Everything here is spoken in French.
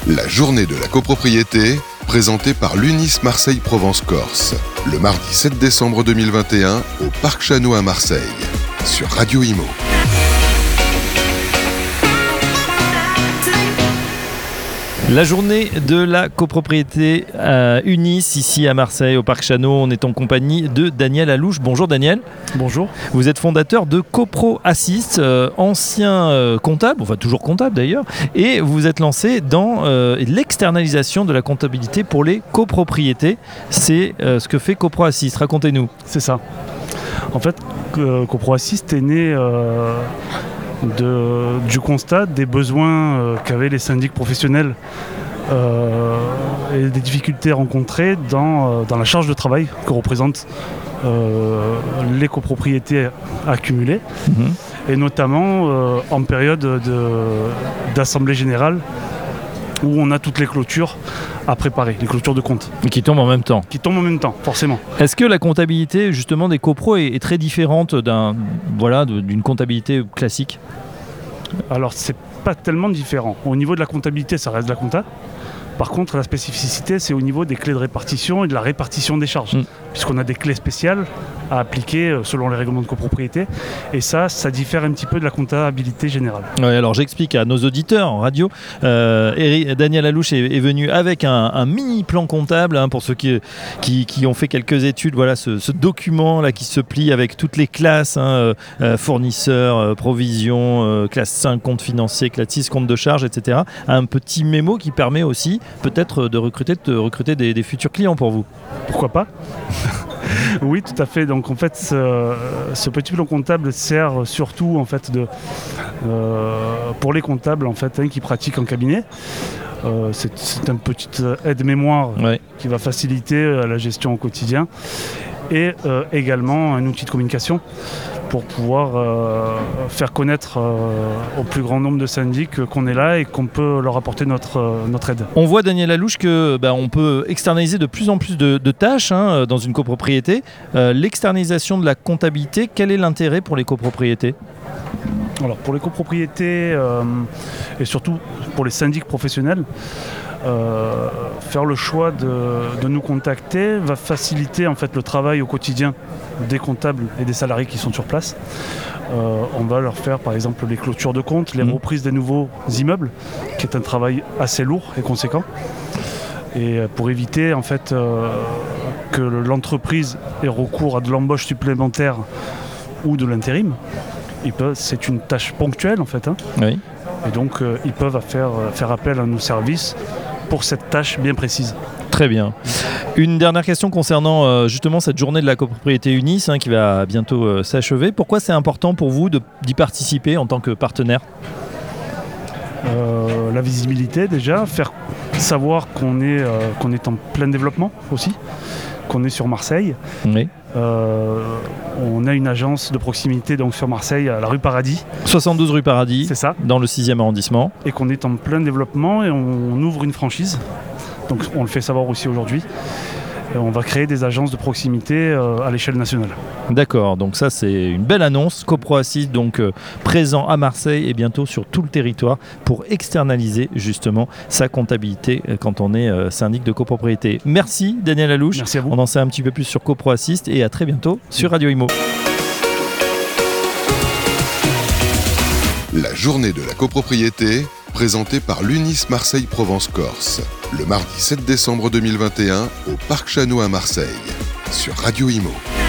La journée de la copropriété, présentée par l'UNIS Marseille-Provence-Corse, le mardi 7 décembre 2021 au Parc Chano à Marseille, sur Radio Imo. La journée de la copropriété UNIS ici à Marseille au Parc Chano. On est en compagnie de Daniel Alouche. Bonjour Daniel. Bonjour. Vous êtes fondateur de Copro Assist, ancien comptable, enfin toujours comptable d'ailleurs, et vous êtes lancé dans l'externalisation de la comptabilité pour les copropriétés. C'est ce que fait Copro Assist. Racontez-nous. C'est ça. En fait, Copro Assist est né du constat des besoins qu'avaient les syndics professionnels et des difficultés rencontrées dans la charge de travail que représentent les copropriétés accumulées, et notamment en période d'assemblée générale où on a toutes les clôtures à préparer, les clôtures de compte. Qui tombent en même temps. Qui tombent en même temps, forcément. Est-ce que la comptabilité justement des copros est très différente d'une comptabilité classique ? Alors c'est pas tellement différent. Au niveau de la comptabilité, ça reste de la compta. Par contre, la spécificité, c'est au niveau des clés de répartition et de la répartition des charges. Puisqu'on a des clés spéciales à appliquer selon les règlements de copropriété. Et ça diffère un petit peu de la comptabilité générale. Oui, alors j'explique à nos auditeurs en radio. Daniel Alouche est venu avec un mini plan comptable, pour ceux qui ont fait quelques études. Voilà ce document là qui se plie avec toutes les classes, fournisseurs, provisions, classe 5, compte financier, classe 6, compte de charge, etc. Un petit mémo qui permet aussi peut-être de recruter des futurs clients pour vous. Pourquoi pas ? Oui, tout à fait. Donc en fait, ce petit plan comptable sert surtout en fait pour les comptables en fait qui pratiquent en cabinet. C'est une petite aide-mémoire qui va faciliter la gestion au quotidien, et également un outil de communication pour pouvoir faire connaître au plus grand nombre de syndics qu'on est là et qu'on peut leur apporter notre aide. On voit, Daniel Alouche, qu'on peut externaliser de plus en plus de tâches dans une copropriété. L'externalisation de la comptabilité, quel est l'intérêt pour les copropriétés ? Alors pour les copropriétés et surtout pour les syndics professionnels, faire le choix de nous contacter va faciliter en fait le travail au quotidien des comptables et des salariés qui sont sur place. On va leur faire par exemple les clôtures de compte, les reprises des nouveaux immeubles, qui est un travail assez lourd et conséquent. Et pour éviter en fait que l'entreprise ait recours à de l'embauche supplémentaire ou de l'intérim, c'est une tâche ponctuelle en fait. Oui. Et donc ils peuvent faire appel à nos services pour cette tâche bien précise. Très bien. Une dernière question concernant justement cette journée de la copropriété UNIS qui va bientôt s'achever. Pourquoi c'est important pour vous d'y participer en tant que partenaire ? La visibilité déjà, faire savoir qu'on est en plein développement aussi, qu'on est sur Marseille. Oui. On a une agence de proximité donc sur Marseille, à la rue Paradis. 72 rue Paradis, c'est ça, dans le 6e arrondissement. Et qu'on est en plein développement et on ouvre une franchise. Donc on le fait savoir aussi aujourd'hui. Et on va créer des agences de proximité à l'échelle nationale. D'accord, donc ça c'est une belle annonce. Copro Assist, donc présent à Marseille et bientôt sur tout le territoire pour externaliser justement sa comptabilité quand on est syndic de copropriété. Merci Daniel Alouche. Merci à vous. On en sait un petit peu plus sur Copro Assist et à très bientôt sur Radio Imo. La journée de la copropriété, présentée par l'UNIS Marseille-Provence-Corse, le mardi 7 décembre 2021 au Parc Chano à Marseille, sur Radio Imo.